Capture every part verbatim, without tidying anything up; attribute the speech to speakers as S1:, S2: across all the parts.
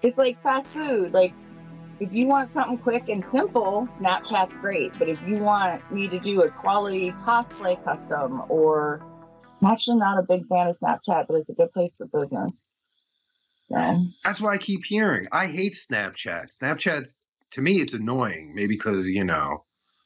S1: It's like fast food. Like, if you want something quick and simple, Snapchat's great. But if you want me to do a quality cosplay custom, or I'm actually not a big fan of Snapchat, but it's a good place for business. So.
S2: That's why I keep hearing. I hate Snapchat. Snapchat's, to me, it's annoying. Maybe because, you know,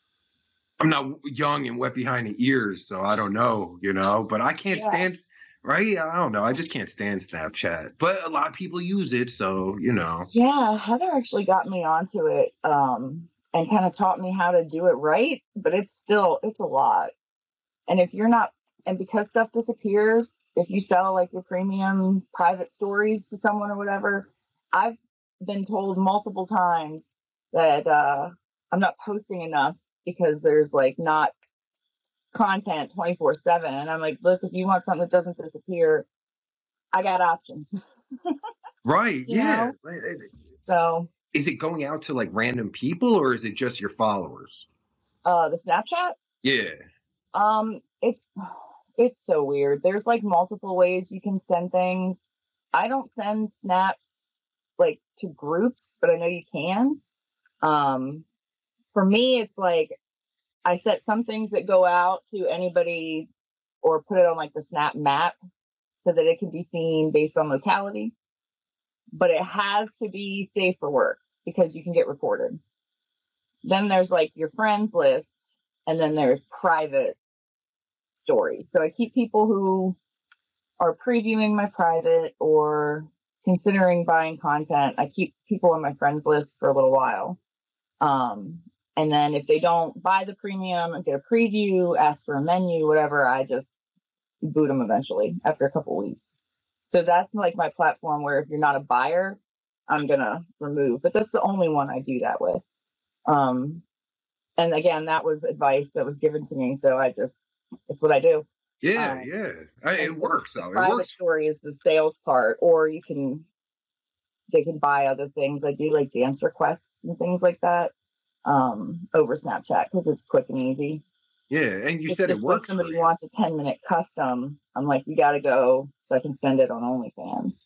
S2: I'm not young and wet behind the ears, so I don't know, you know, but I can't yeah. stand, right? I don't know. I just can't stand Snapchat, but a lot of people use it. So, you know.
S1: Yeah. Heather actually got me onto it um, and kind of taught me how to do it right, but it's still, it's a lot. And if you're not, and because stuff disappears, if you sell like your premium private stories to someone or whatever, I've been told multiple times that uh, I'm not posting enough because there's like not content twenty-four seven. And I'm like, look, if you want something that doesn't disappear, I got options.
S2: Right. Yeah. Know?
S1: So
S2: is it going out to like random people, or is it just your followers?
S1: Uh, the Snapchat?
S2: Yeah.
S1: Um, it's, it's so weird. There's like multiple ways you can send things. I don't send snaps like to groups, but I know you can. Um, for me, it's like I set some things that go out to anybody, or put it on like the Snap map so that it can be seen based on locality. But it has to be safe for work because you can get reported. Then there's like your friends list, and then there's private stories. So I keep people who are previewing my private or considering buying content. I keep people on my friends list for a little while. Um, and then if they don't buy the premium and get a preview, ask for a menu, whatever, I just boot them eventually after a couple weeks. So that's like my platform where if you're not a buyer, I'm going to remove, but that's the only one I do that with. Um, and again, that was advice that was given to me. So I just, it's what I do.
S2: Yeah.
S1: Um,
S2: yeah. I, it
S1: so
S2: works though. It
S1: private
S2: works.
S1: Story is the sales part, or you can, they can buy other things. I do like dance requests and things like that um, over Snapchat because it's quick and easy.
S2: Yeah, and you
S1: it's
S2: said
S1: just
S2: it works.
S1: When somebody wants a ten minute custom, I'm like, you got to go so I can send it on OnlyFans.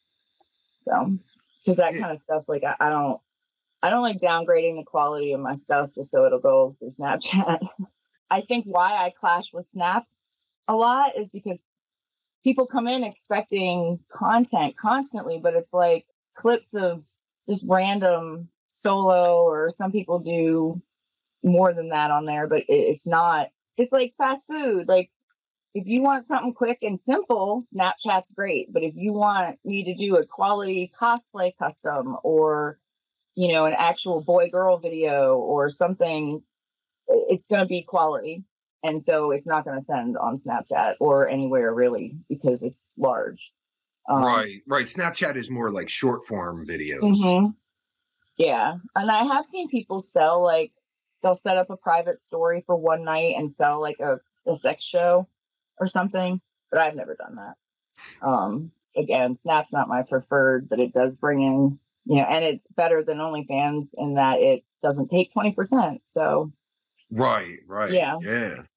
S1: So, because that yeah. kind of stuff, like I, I don't, I don't like downgrading the quality of my stuff just so it'll go through Snapchat. I think why I clash with Snap a lot is because people come in expecting content constantly, but it's like clips of just random solo, or some people do more than that on there, but it, it's not. It's like fast food. Like, if you want something quick and simple, Snapchat's great. But if you want me to do a quality cosplay custom, or, you know, an actual boy-girl video or something, it's going to be quality. And so it's not going to send on Snapchat or anywhere really because it's large.
S2: Um, right, right. Snapchat is more like short form videos.
S1: Mm-hmm. Yeah. And I have seen people sell, like, they'll set up a private story for one night and sell like a, a sex show or something, but I've never done that. Um, again, Snap's not my preferred, but it does bring in, you know, and it's better than OnlyFans in that it doesn't take twenty percent. So.
S2: Right, right.
S1: Yeah.
S2: Yeah.